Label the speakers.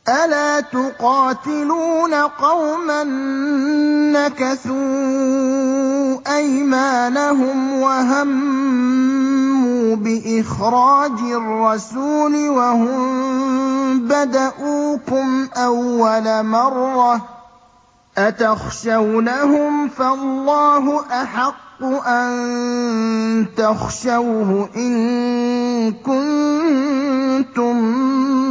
Speaker 1: أَلَا تُقَاتِلُونَ قَوْمًا نَّكَثُوا أَيْمَانَهُمْ وَهَمُّوا بِإِخْرَاجِ الرَّسُولِ وَهُم بَدَءُوكُمْ أَوَّلَ مَرَّةٍ ۚ أَتَخْشَوْنَهُمْ ۚ فَاللَّهُ أَحَقُّ أَن تَخْشَوْهُ إِن كُنتُم